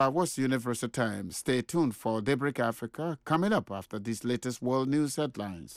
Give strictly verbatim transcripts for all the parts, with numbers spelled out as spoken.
What's Universal Time? Stay tuned for Daybreak Africa coming up after these latest world news headlines.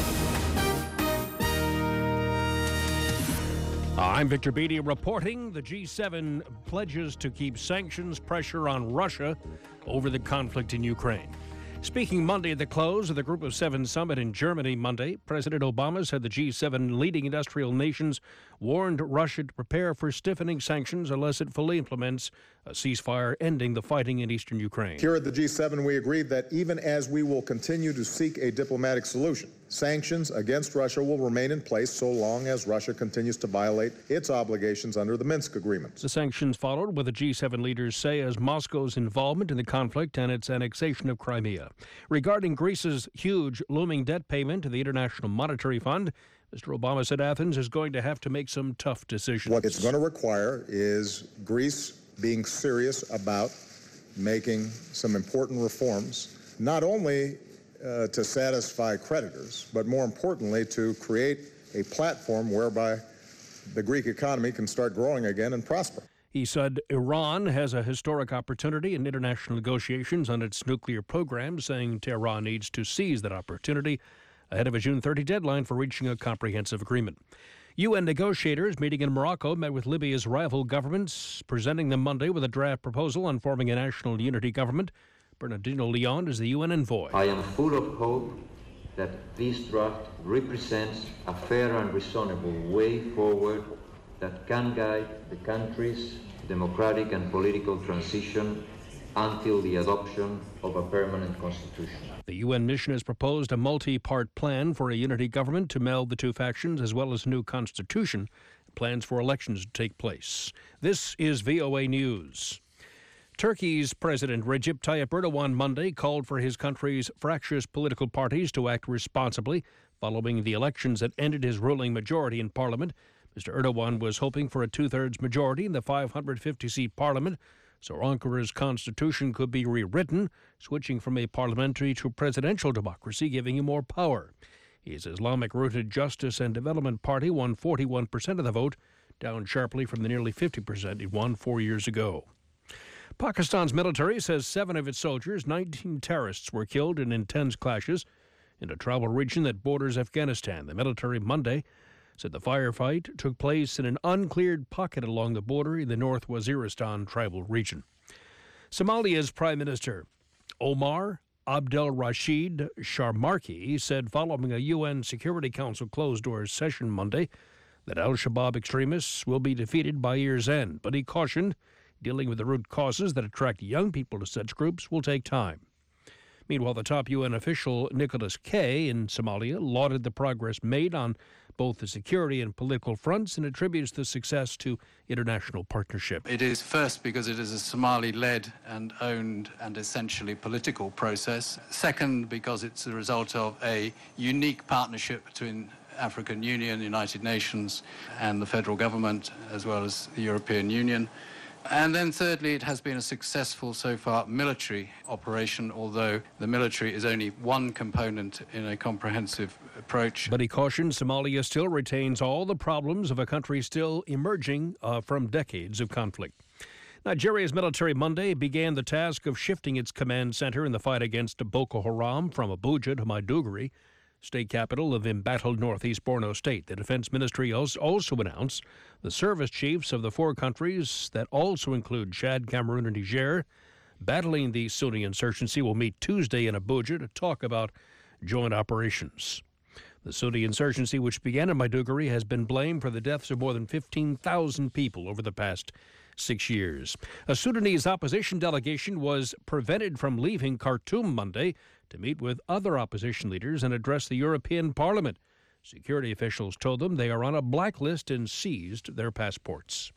I'm Victor Beatty reporting. The G seven pledges to keep sanctions pressure on Russia over the conflict in Ukraine. Speaking Monday at the close of the Group of Seven summit in Germany Monday, President Obama said the G seven leading industrial nations warned Russia to prepare for stiffening sanctions unless it fully implements a ceasefire ending the fighting in eastern Ukraine. Here at the G seven, we agreed that even as we will continue to seek a diplomatic solution, sanctions against Russia will remain in place so long as Russia continues to violate its obligations under the Minsk agreements. The sanctions followed what the G seven leaders say as Moscow's involvement in the conflict and its annexation of Crimea. Regarding Greece's huge looming debt payment to the International Monetary Fund, Mister Obama said Athens is going to have to make some tough decisions. What it's going to require is Greece being serious about making some important reforms, not only uh, to satisfy creditors, but more importantly to create a platform whereby the Greek economy can start growing again and prosper. He said Iran has a historic opportunity in international negotiations on its nuclear program, saying Tehran needs to seize that opportunity ahead of a June thirtieth deadline for reaching a comprehensive agreement. U N negotiators meeting in Morocco met with Libya's rival governments, presenting them Monday with a draft proposal on forming a national unity government. Bernardino Leon is the U N envoy. I am full of hope that this draft represents a fair and reasonable way forward that can guide the country's democratic and political transition until the adoption of a permanent constitution. The U N mission has proposed a multi-part plan for a unity government to meld the two factions, as well as a new constitution, plans for elections to take place. This is V O A News. Turkey's President Recep Tayyip Erdogan Monday called for his country's fractious political parties to act responsibly following the elections that ended his ruling majority in parliament. Mister Erdogan was hoping for a two-thirds majority in the five hundred fifty seat parliament, so Ankara's constitution could be rewritten, switching from a parliamentary to presidential democracy, giving him more power. His Islamic-rooted Justice and Development Party won forty-one percent of the vote, down sharply from the nearly fifty percent it won four years ago. Pakistan's military says seven of its soldiers, nineteen terrorists, were killed in intense clashes in a tribal region that borders Afghanistan. The military Monday said the firefight took place in an uncleared pocket along the border in the North Waziristan tribal region. Somalia's Prime Minister Omar Abdel Rashid Sharmarki said following a U N Security Council closed-doors session Monday that al-Shabaab extremists will be defeated by year's end, but he cautioned dealing with the root causes that attract young people to such groups will take time. Meanwhile, the top U N official Nicholas K. in Somalia lauded the progress made on both the security and political fronts and attributes the success to international partnership. It is first because it is a Somali-led and owned and essentially political process. Second, because it's the result of a unique partnership between African Union, United Nations and the federal government, as well as the European Union. And then thirdly, it has been a successful so far military operation, although the military is only one component in a comprehensive approach. But he cautioned Somalia still retains all the problems of a country still emerging uh, from decades of conflict. Nigeria's military Monday began the task of shifting its command center in the fight against Boko Haram from Abuja to Maiduguri, state capital of embattled northeast Borno State. The Defense Ministry also announced the service chiefs of the four countries that also include Chad, Cameroon, and Niger battling the Sunni insurgency will meet Tuesday in Abuja to talk about joint operations. The Sunni insurgency, which began in Maiduguri, has been blamed for the deaths of more than fifteen thousand people over the past six years. A Sudanese opposition delegation was prevented from leaving Khartoum Monday to meet with other opposition leaders and address the European Parliament. Security officials told them they are on a blacklist and seized their passports.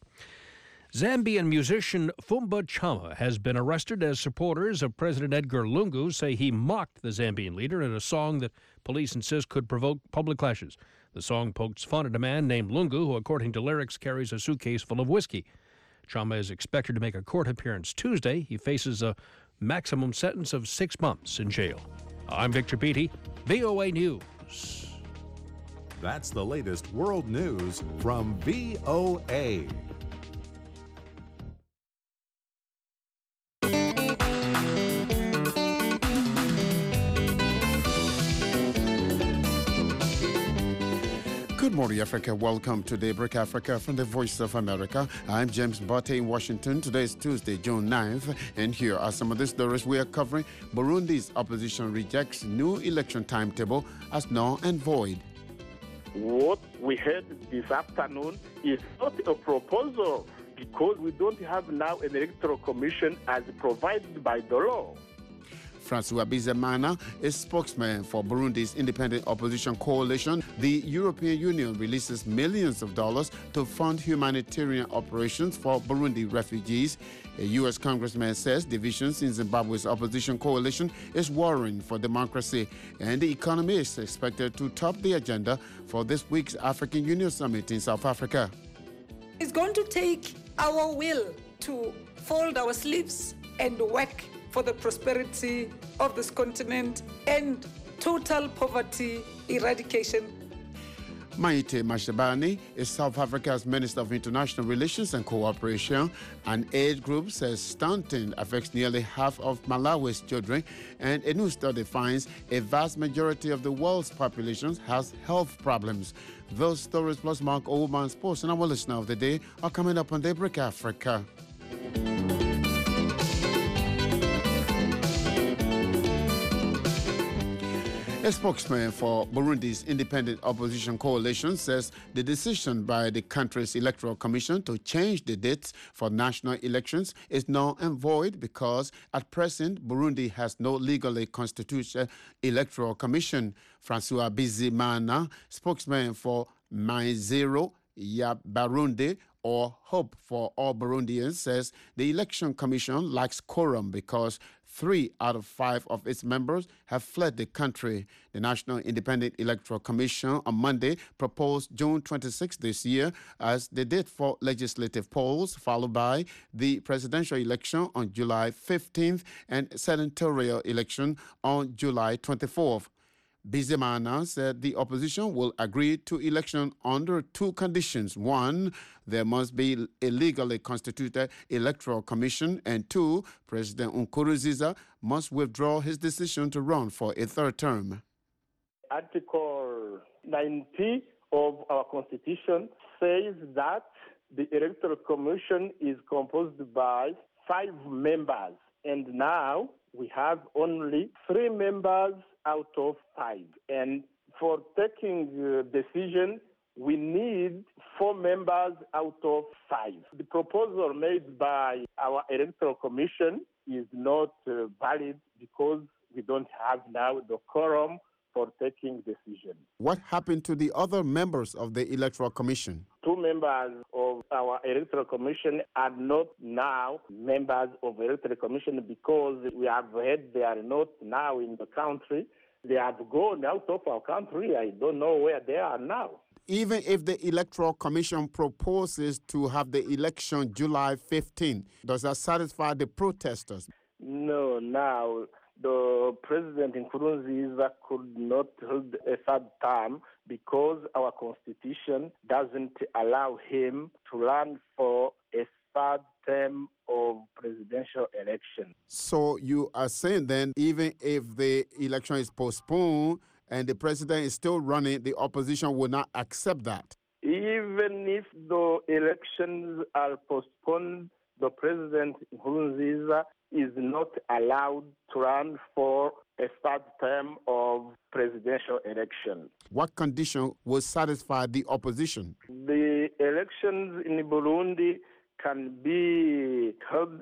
Zambian musician Fumba Chama has been arrested as supporters of President Edgar Lungu say he mocked the Zambian leader in a song that police insist could provoke public clashes. The song pokes fun at a man named Lungu, who, according to lyrics, carries a suitcase full of whiskey. Chama is expected to make a court appearance Tuesday. He faces a maximum sentence of six months in jail. I'm Victor Beatty, V O A News. That's the latest world news from V O A. morning, Africa. Welcome to Daybreak Africa from the Voice of America. I'm James Botte in Washington. Today is Tuesday, June ninth, and here are some of the stories we are covering. Burundi's opposition rejects new election timetable as null and void. What we heard this afternoon is not a proposal because we don't have now an electoral commission as provided by the law. Francois Bizimana is spokesman for Burundi's independent opposition coalition. The European Union releases millions of dollars to fund humanitarian operations for Burundi refugees. A U S congressman says divisions in Zimbabwe's opposition coalition is worrying for democracy, and the economy is expected to top the agenda for this week's African Union Summit in South Africa. It's going to take our will to fold our sleeves and work for the prosperity of this continent and total poverty eradication. Maite Mashabane is South Africa's Minister of International Relations and Cooperation. An aid group says stunting affects nearly half of Malawi's children, and a new study finds a vast majority of the world's population has health problems. Those stories plus Mark Oldman Sports and our listener of the day are coming up on Daybreak Africa. A spokesman for Burundi's independent opposition coalition says the decision by the country's electoral commission to change the dates for national elections is null and void because at present Burundi has no legally constituted electoral commission. Francois Bizimana, spokesman for Maizero ya Barundi, or Hope for All Burundians, says the election commission lacks quorum because three out of five of its members have fled the country. The National Independent Electoral Commission on Monday proposed June twenty-sixth this year as the date for legislative polls, followed by the presidential election on July fifteenth and senatorial election on July twenty-fourth. Bizimana said the opposition will agree to election under two conditions. One, there must be a legally constituted electoral commission, and two, President Nkurunziza must withdraw his decision to run for a third term. Article ninety of our Constitution says that the electoral commission is composed by five members, and now we have only three members out of five. And for taking the decision, we need four members out of five. The proposal made by our electoral commission is not uh, valid because we don't have now the quorum for taking decision. What happened to the other members of the electoral commission? Two members of our electoral commission are not now members of the electoral commission because we have heard they are not now in the country. They have gone out of our country. I don't know where they are now. Even if the Electoral Commission proposes to have the election July fifteenth, does that satisfy the protesters? No, now the President Nkurunziza could not hold a third term because our Constitution doesn't allow him to run for a third term of presidential election. So you are saying then, even if the election is postponed and the president is still running, the opposition will not accept that? Even if the elections are postponed, the President Nkurunziza is not allowed to run for a third term of presidential election. What condition will satisfy the opposition? The elections in Burundi can be held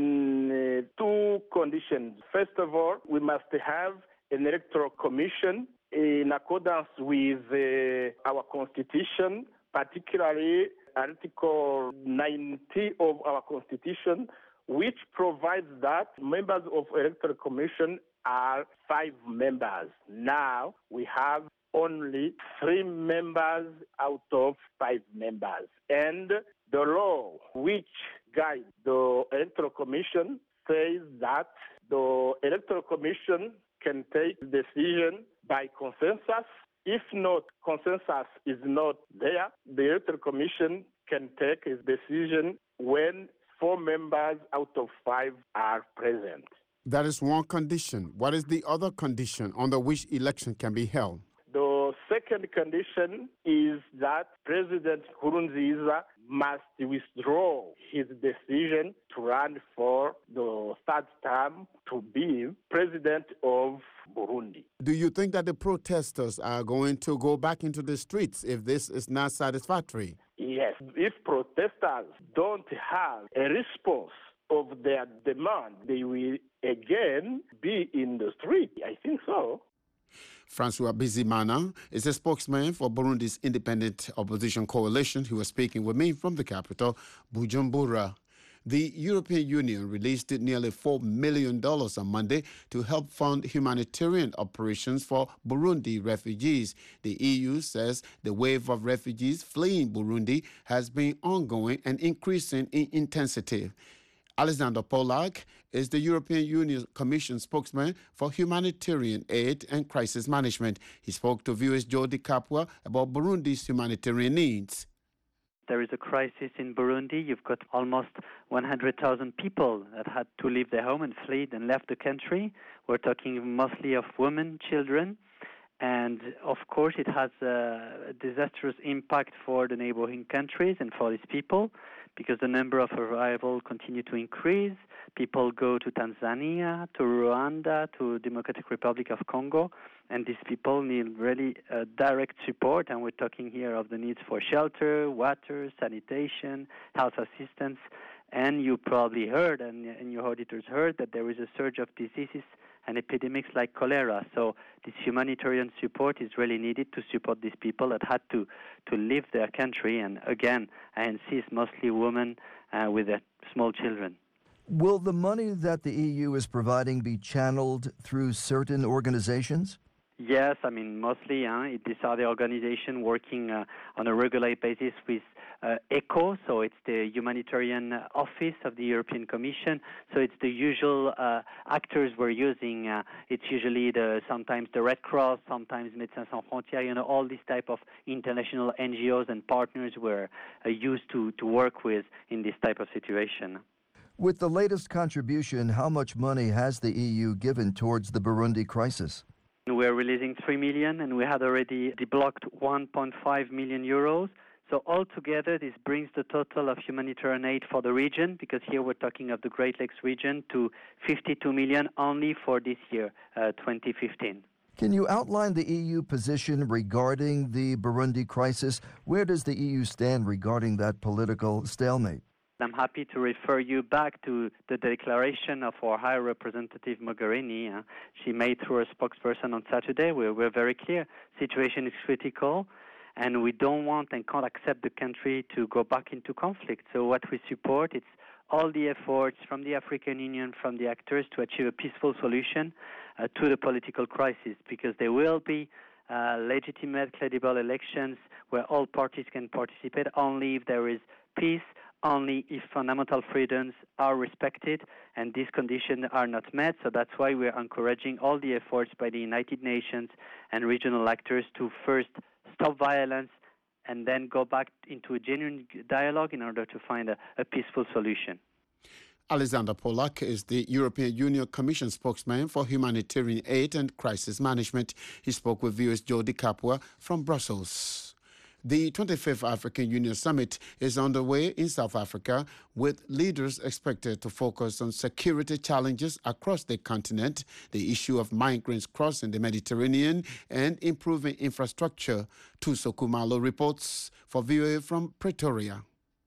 in uh, two conditions. First of all, we must have an electoral commission in accordance with uh, our constitution, particularly Article ninety of our constitution, which provides that members of electoral commission are five members. Now we have only three members out of five members. And the law which guides the electoral commission says that the electoral commission can take decision by consensus. If not, consensus is not there, the electoral commission can take a decision when four members out of five are present. That is one condition. What is the other condition under which election can be held? The second second condition is that President Nkurunziza must withdraw his decision to run for the third term to be president of Burundi. Do you think that the protesters are going to go back into the streets if this is not satisfactory? Yes. If protesters don't have a response of their demand, they will again be in the street. I think so. Francois Bizimana is a spokesman for Burundi's independent opposition coalition. He was speaking with me from the capital, Bujumbura. The European Union released nearly four million dollars on Monday to help fund humanitarian operations for Burundi refugees. The E U says the wave of refugees fleeing Burundi has been ongoing and increasing in intensity. Alexander Polak is the European Union Commission spokesman for humanitarian aid and crisis management. He spoke to viewers Jody Kapwa about Burundi's humanitarian needs. There is a crisis in Burundi. You've got almost one hundred thousand people that had to leave their home and fled and left the country. We're talking mostly of women, children. And, of course, it has a disastrous impact for the neighboring countries and for these people because the number of arrivals continue to increase. People go to Tanzania, to Rwanda, to Democratic Republic of Congo, and these people need really uh, direct support. And we're talking here of the needs for shelter, water, sanitation, health assistance. And you probably heard, and, and your auditors heard, that there is a surge of diseases and epidemics like cholera. So this humanitarian support is really needed to support these people that had to, to leave their country. And again, I insist, mostly women uh, with their small children. Will the money that the E U is providing be channeled through certain organizations? Yes, I mean, mostly uh, these are the organizations working uh, on a regular basis with uh, ECHO, so it's the Humanitarian Office of the European Commission. So it's the usual uh, actors we're using. Uh, it's usually the sometimes the Red Cross, sometimes Médecins Sans Frontières, you know, all these type of international N G Os and partners we're uh, used to, to work with in this type of situation. With the latest contribution, how much money has the E U given towards the Burundi crisis? We're releasing three million, and we had already deblocked one point five million euros. So altogether, this brings the total of humanitarian aid for the region, because here we're talking of the Great Lakes region, to fifty-two million only for this year, uh, twenty fifteen. Can you outline the E U position regarding the Burundi crisis? Where does the E U stand regarding that political stalemate? I'm happy to refer you back to the declaration of our High Representative Mogherini. Uh, she made through her spokesperson on Saturday. We're, we're very clear. Situation is critical, and we don't want and can't accept the country to go back into conflict. So what we support is all the efforts from the African Union, from the actors, to achieve a peaceful solution uh, to the political crisis, because there will be uh, legitimate, credible elections where all parties can participate only if there is peace, only if fundamental freedoms are respected, and these conditions are not met. So that's why we're encouraging all the efforts by the United Nations and regional actors to first stop violence and then go back into a genuine dialogue in order to find a, a peaceful solution. Alexander Polak is the European Union Commission spokesman for humanitarian aid and crisis management. He spoke with viewers Jody Kapwa from Brussels. The twenty-fifth African Union Summit is underway in South Africa, with leaders expected to focus on security challenges across the continent, the issue of migrants crossing the Mediterranean, and improving infrastructure. Tuso Kumalo reports for V O A from Pretoria.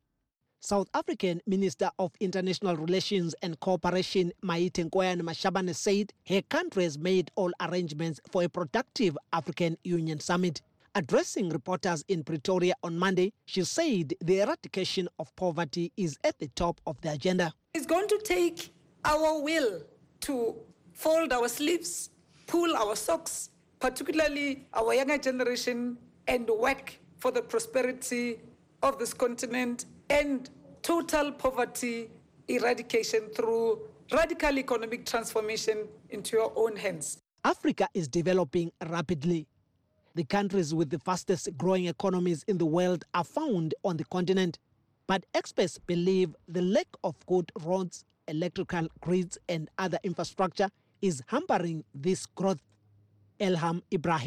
South African Minister of International Relations and Cooperation Maite Nkoyane Mashabane said her country has made all arrangements for a productive African Union Summit. Addressing reporters in Pretoria on Monday, she said the eradication of poverty is at the top of the agenda. It's going to take our will to fold our sleeves, pull our socks, particularly our younger generation, and work for the prosperity of this continent and total poverty eradication through radical economic transformation into your own hands. Africa is developing rapidly. The countries with the fastest growing economies in the world are found on the continent. But experts believe the lack of good roads, electrical grids, and other infrastructure is hampering this growth. Elham Ibrahim,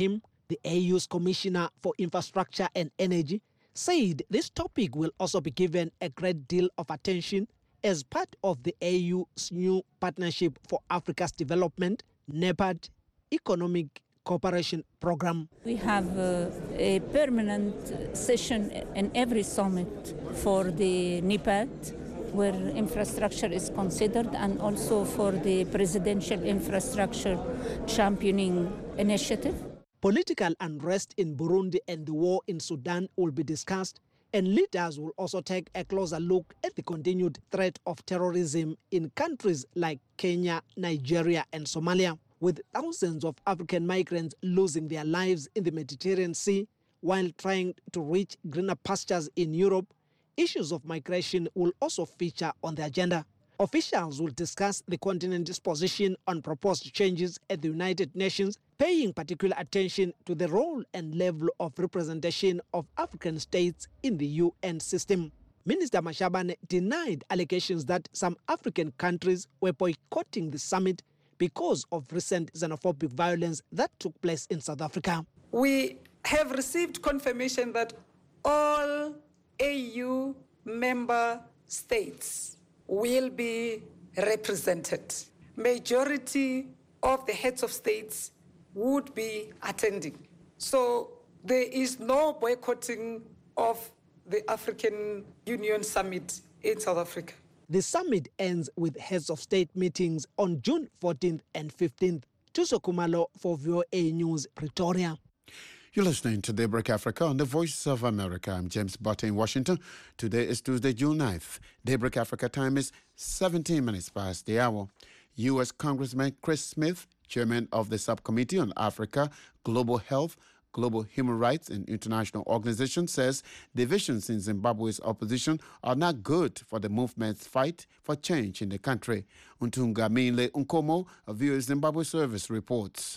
The A U's Commissioner for Infrastructure and Energy said this topic will also be given a great deal of attention as part of the A U's new Partnership for Africa's Development, NEPAD, Economic Cooperation Program. We have uh, a permanent session in every summit for the NEPAD, where infrastructure is considered, and also for the Presidential Infrastructure Championing Initiative. Political unrest in Burundi and the war in Sudan will be discussed, and leaders will also take a closer look at the continued threat of terrorism in countries like Kenya, Nigeria, and Somalia. With thousands of African migrants losing their lives in the Mediterranean Sea while trying to reach greener pastures in Europe, issues of migration will also feature on the agenda. Officials will discuss the continent's position on proposed changes at the United Nations, paying particular attention to the role and level of representation of African states in the U N system. Minister Mashabane denied allegations that some African countries were boycotting the summit because of recent xenophobic violence that took place in South Africa. We have received confirmation that all A U member states will be represented. Majority of the heads of states would be attending. So there is no boycotting of the African Union Summit in South Africa. The summit ends with heads of state meetings on June fourteenth and fifteenth. Tuso Kumalo for V O A News, Pretoria. You're listening to Daybreak Africa on the Voice of America. I'm James Butter in Washington. Today is Tuesday, June ninth. Daybreak Africa time is seventeen minutes past the hour. U S Congressman Chris Smith, chairman of the Subcommittee on Africa, Global Health, Global Human Rights and International Organizations, says divisions in Zimbabwe's opposition are not good for the movement's fight for change in the country. Untunga Minle Unkomo, a V O A Zimbabwe Service, reports.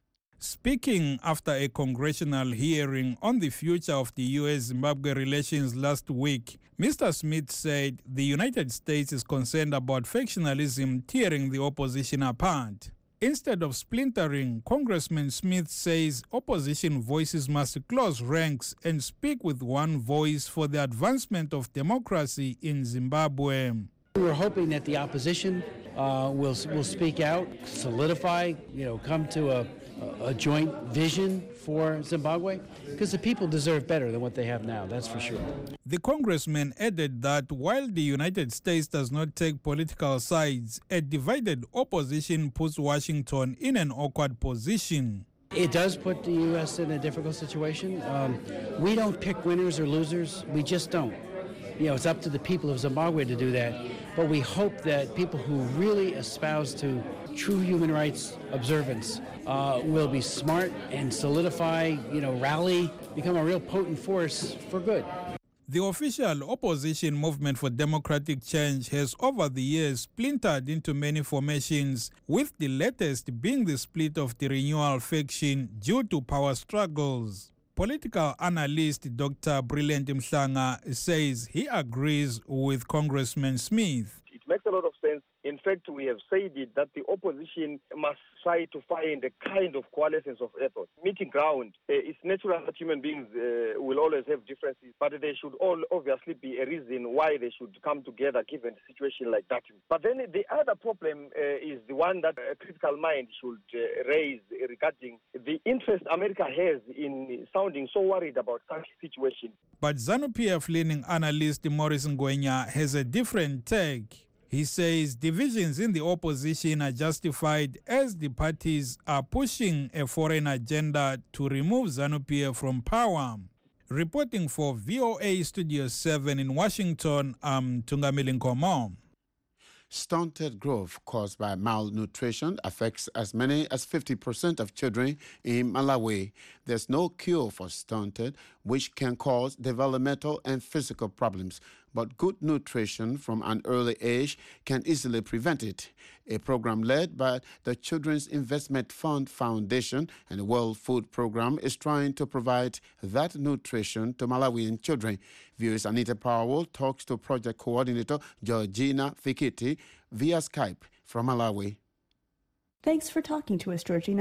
Speaking after a congressional hearing on the future of the U S Zimbabwe relations last week, Mister Smith said the United States is concerned about factionalism tearing the opposition apart. Instead of splintering, Congressman Smith says opposition voices must close ranks and speak with one voice for the advancement of democracy in Zimbabwe. We were hoping that the opposition uh, will will speak out, solidify, you know, come to a, a joint vision for Zimbabwe, because the people deserve better than what they have now, that's for sure. The congressman added that while the United States does not take political sides, a divided opposition puts Washington in an awkward position. It does put the U S in a difficult situation. Um, we don't pick winners or losers, we just don't. You know, it's up to the people of Zimbabwe to do that. But we hope that people who really espouse to true human rights observance uh, will be smart and solidify, you know, rally, become a real potent force for good. The official opposition movement for democratic change has over the years splintered into many formations, with the latest being the split of the Renewal faction due to power struggles. Political analyst Doctor Brilliant Mhlanga says he agrees with Congressman Smith. It makes a lot of sense. In fact, we have said it that the opposition must try to find a kind of coalescence of efforts, meeting ground. Uh, it's natural that human beings uh, will always have differences, but there should all obviously be a reason why they should come together given a situation like that. But then the other problem uh, is the one that a critical mind should uh, raise regarding the interest America has in sounding so worried about such a situation. But ZANU-P F-leaning analyst Maurice Ngwenya has a different take. He says divisions in the opposition are justified as the parties are pushing a foreign agenda to remove ZANU-P F from power. Reporting for V O A Studio seven in Washington, I'm Tungamili Nkomo. Stunted growth caused by malnutrition affects as many as fifty percent of children in Malawi. There's no cure for stunted, which can cause developmental and physical problems, but good nutrition from an early age can easily prevent it. A program led by the Children's Investment Fund Foundation and the World Food Program is trying to provide that nutrition to Malawian children. V O A's Anita Powell talks to project coordinator Georgina Fikiti via Skype from Malawi. Thanks for talking to us, Georgina.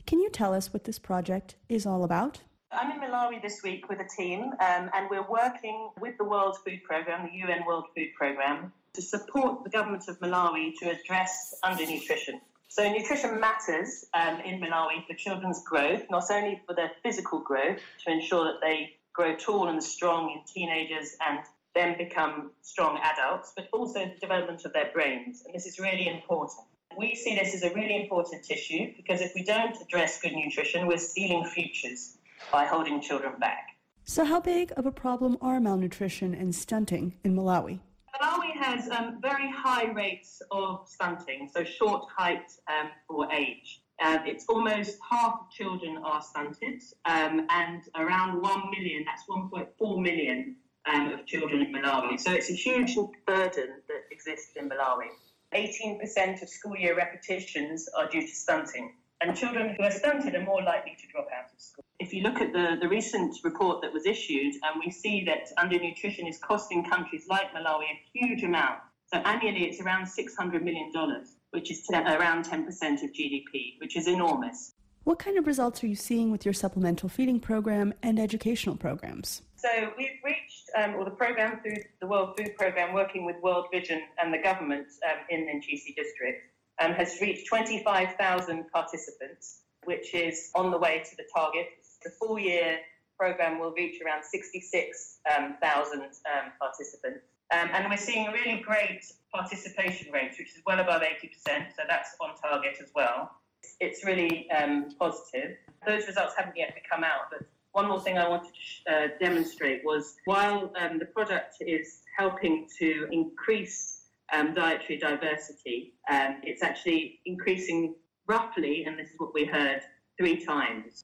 Can you tell us what this project is all about? I'm in Malawi this week with a team, um, and we're working with the World Food Programme, the U N World Food Programme, to support the government of Malawi to address undernutrition. So nutrition matters um, in Malawi for children's growth, not only for their physical growth, to ensure that they grow tall and strong in teenagers and then become strong adults, but also the development of their brains. And this is really important. We see this as a really important issue because if we don't address good nutrition, we're stealing futures by holding children back. So how big of a problem are malnutrition and stunting in Malawi? Malawi has um, very high rates of stunting, so short height um, for age. Um, it's almost half of children are stunted, um, and around one million, that's one point four million um, of children in Malawi. So it's a huge burden that exists in Malawi. eighteen percent of school year repetitions are due to stunting, and children who are stunted are more likely to drop out of school. If you look at the, the recent report that was issued, and we see that undernutrition is costing countries like Malawi a huge amount. So annually it's around six hundred million dollars, which is ten, around ten percent of G D P, which is enormous. What kind of results are you seeing with your supplemental feeding program and educational programs? So we've reached, um, or the program through the World Food Programme, working with World Vision and the government um, in Nchisi district, um, has reached twenty-five thousand participants, which is on the way to the target. The four-year program will reach around sixty-six thousand um, um, participants. Um, and we're seeing a really great participation rate, which is well above eighty percent, so that's on target as well. It's really um, positive. Those results haven't yet come out, but one more thing I wanted to uh, demonstrate was while um, the product is helping to increase um, dietary diversity, um, it's actually increasing roughly, and this is what we heard, three times.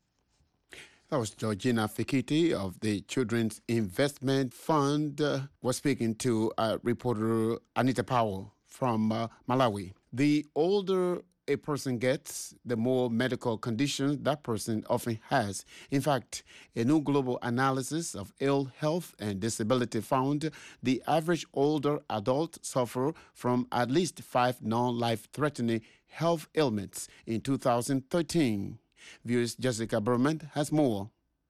That was Georgina Fikiti of the Children's Investment Fund, uh, was speaking to uh, reporter Anita Powell from uh, Malawi. The older a person gets, the more medical conditions that person often has. In fact, a new global analysis of ill health and disability found the average older adult suffer from at least five non-life-threatening health ailments in two thousand thirteen. Viewers Jessica Berman has more.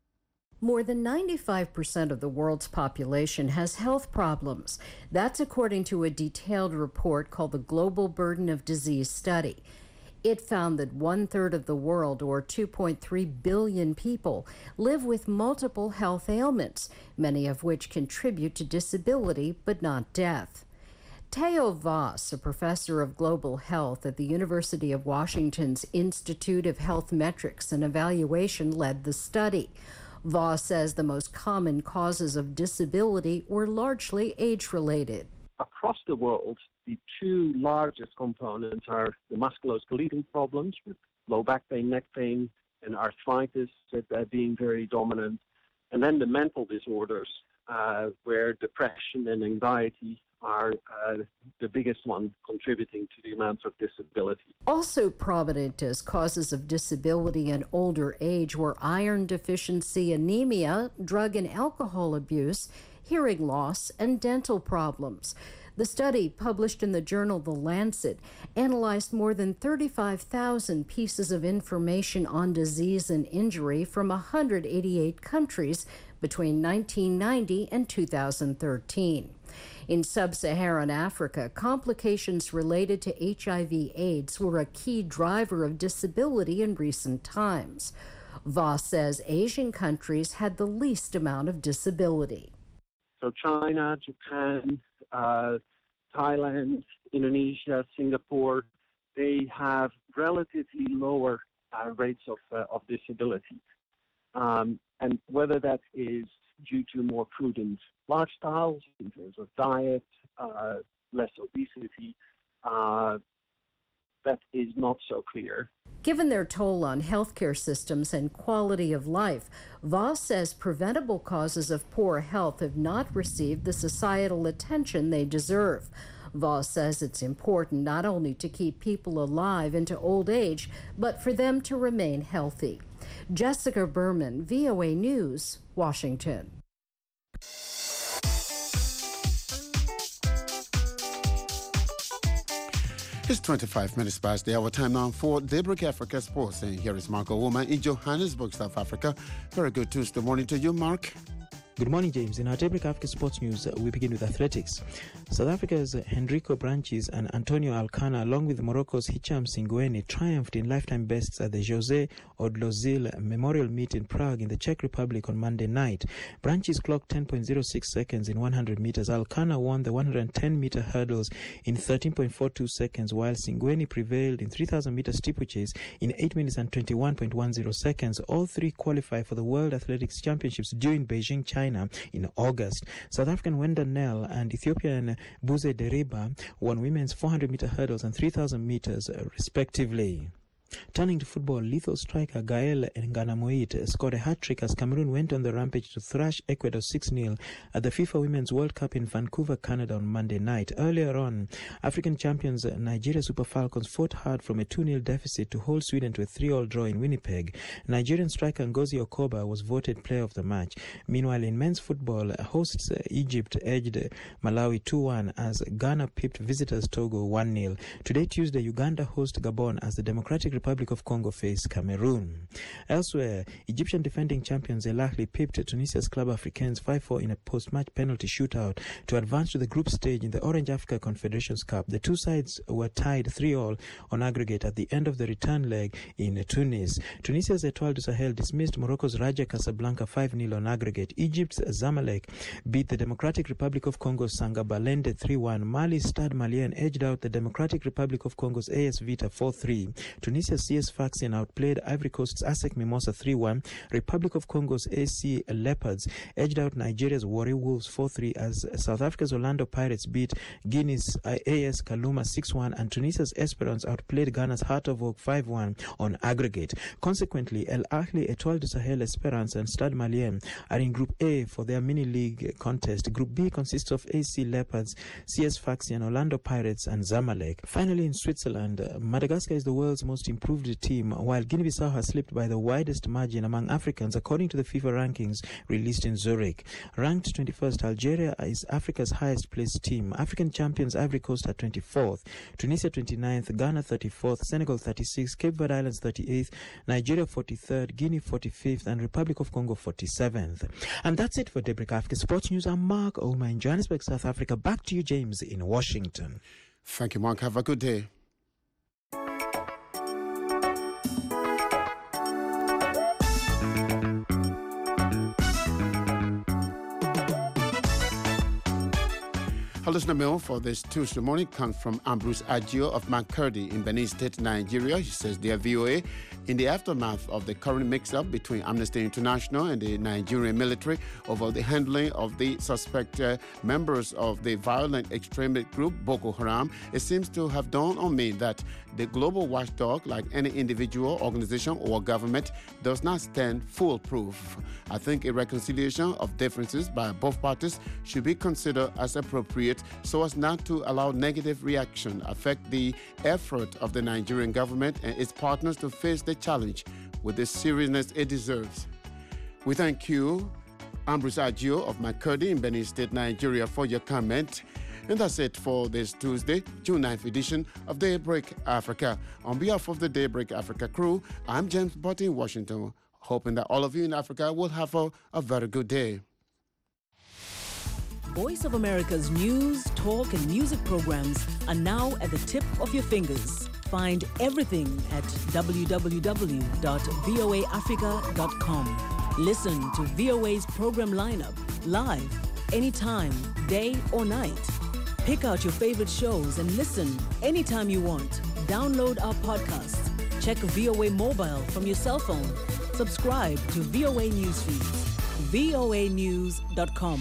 More than ninety-five percent of the world's population has health problems. That's according to a detailed report called the Global Burden of Disease Study. It found that one-third of the world, or two point three billion people, live with multiple health ailments, many of which contribute to disability but not death. Theo Voss, a professor of global health at the University of Washington's Institute of Health Metrics and Evaluation, led the study. Voss says the most common causes of disability were largely age-related. Across the world, the two largest components are the musculoskeletal problems with low back pain, neck pain, and arthritis uh, being very dominant, and then the mental disorders uh, where depression and anxiety are uh, the biggest one contributing to the amount of disability. Also prominent as causes of disability in older age were iron deficiency, anemia, drug and alcohol abuse, hearing loss, and dental problems. The study, published in the journal The Lancet, analyzed more than thirty-five thousand pieces of information on disease and injury from one hundred eighty-eight countries between nineteen ninety and two thousand thirteen. In sub-Saharan Africa, complications related to H I V AIDS were a key driver of disability in recent times. Voss says Asian countries had the least amount of disability. So China, Japan, uh, Thailand, Indonesia, Singapore, they have relatively lower uh, rates of, uh, of disability. Um, and whether that is due to more prudent lifestyles in terms of diet, uh, less obesity, uh, that is not so clear. Given their toll on healthcare systems and quality of life, Voss says preventable causes of poor health have not received the societal attention they deserve. Voss says it's important not only to keep people alive into old age, but for them to remain healthy. Jessica Berman, V O A News, Washington. It's twenty-five minutes past the hour time now for Daybreak Africa Sports. And here is Marco Woman in Johannesburg, South Africa. Very good Tuesday morning to you, Mark. Good morning, James. In our Daybreak Africa Sports News, we begin with athletics. South Africa's Henrico Branches and Antonio Alcana, along with Morocco's Hicham Singweni, triumphed in lifetime bests at the Jose Odlozil Memorial Meet in Prague in the Czech Republic on Monday night. Branches clocked ten point oh six seconds in one hundred meters. Alcana won the one hundred ten meter hurdles in thirteen point four two seconds, while Singweni prevailed in three thousand meter steeplechase in eight minutes and twenty-one point one oh seconds. All three qualify for the World Athletics Championships due in Beijing, China in August. South African Wenda Nel and Ethiopian Buze Deriba won women's four hundred meter hurdles and three thousand meters respectively. Turning to football, lethal striker Gael Nganamoit scored a hat-trick as Cameroon went on the rampage to thrash Ecuador six nil at the FIFA Women's World Cup in Vancouver, Canada on Monday night. Earlier on, African champions Nigeria Super Falcons fought hard from a two nil deficit to hold Sweden to a three all draw in Winnipeg. Nigerian striker Ngozi Okoba was voted player of the match. Meanwhile, in men's football, hosts Egypt edged Malawi two one as Ghana pipped visitors Togo one nil. Today, Tuesday, Uganda host Gabon as the Democratic Republic of Congo face Cameroon. Elsewhere, Egyptian defending champions El Ahly pipped Tunisia's Club Africains five four in a post-match penalty shootout to advance to the group stage in the Orange Africa Confederations Cup. The two sides were tied three all on aggregate at the end of the return leg in Tunis. Tunisia's Etoile du Sahel dismissed Morocco's Raja Casablanca five nil on aggregate. Egypt's Zamalek beat the Democratic Republic of Congo's Sangabalende three one. Mali's Stade Malien edged out the Democratic Republic of Congo's A S Vita four three. Tunisia C S Sfaxien outplayed Ivory Coast's Asec Mimosa three one. Republic of Congo's A C Leopards edged out Nigeria's Warri Wolves four three as South Africa's Orlando Pirates beat Guinea's A S Kaluma six one, and Tunisia's Esperance outplayed Ghana's Heart of Oak five one on aggregate. Consequently, El Ahly, Etoile du Sahel, Esperance and Stade Malien are in Group A for their mini-league contest. Group B consists of A C Leopards, C S Sfaxien, Orlando Pirates and Zamalek. Finally, in Switzerland, Madagascar is the world's most improved team, while Guinea-Bissau has slipped by the widest margin among Africans according to the FIFA rankings released in Zurich. Ranked twenty-first, Algeria is Africa's highest placed team. African champions Ivory Coast are twenty-fourth, Tunisia twenty-ninth, Ghana thirty-fourth, Senegal thirty-sixth, Cape Verde Islands thirty-eighth, Nigeria forty-third, Guinea forty-fifth and Republic of Congo forty-seventh. And that's it for Daybreak Africa Sports News. I'm Mark Oma in Johannesburg, South Africa. Back to you, James, in Washington. Thank you, Mark. Have a good day. Our listener mail for this Tuesday morning comes from Ambrose Adjo of Makurdi in Benin State, Nigeria. He says, "Dear V O A, in the aftermath of the current mix-up between Amnesty International and the Nigerian military over the handling of the suspected members of the violent extremist group Boko Haram, it seems to have dawned on me that the global watchdog, like any individual, organization, or government, does not stand foolproof. I think a reconciliation of differences by both parties should be considered as appropriate so as not to allow negative reaction affect the effort of the Nigerian government and its partners to face the challenge with the seriousness it deserves." We thank you, Ambrose Adjo of Makurdi in Benin State, Nigeria, for your comment. And that's it for this Tuesday, June ninth edition of Daybreak Africa. On behalf of the Daybreak Africa crew, I'm James Botti in Washington, hoping that all of you in Africa will have a, a very good day. Voice of America's news, talk, and music programs are now at the tip of your fingers. Find everything at w w w dot v o a africa dot com. Listen to V O A's program lineup live, anytime, day or night. Pick out your favorite shows and listen anytime you want. Download our podcasts. Check V O A mobile from your cell phone. Subscribe to V O A news feeds. v o a news dot com.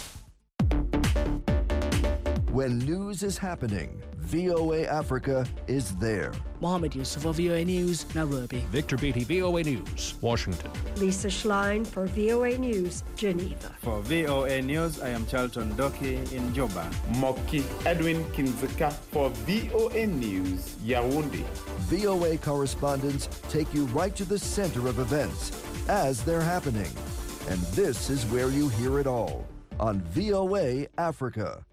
When news is happening, V O A Africa is there. Mohammed Yusuf for V O A News, Nairobi. Victor Beatty, V O A News, Washington. Lisa Schlein for V O A News, Geneva. For V O A News, I am Charlton Doki in Juba. Moki Edwin Kinzeka for V O A News, Yaoundé. V O A correspondents take you right to the center of events as they're happening. And this is where you hear it all on V O A Africa.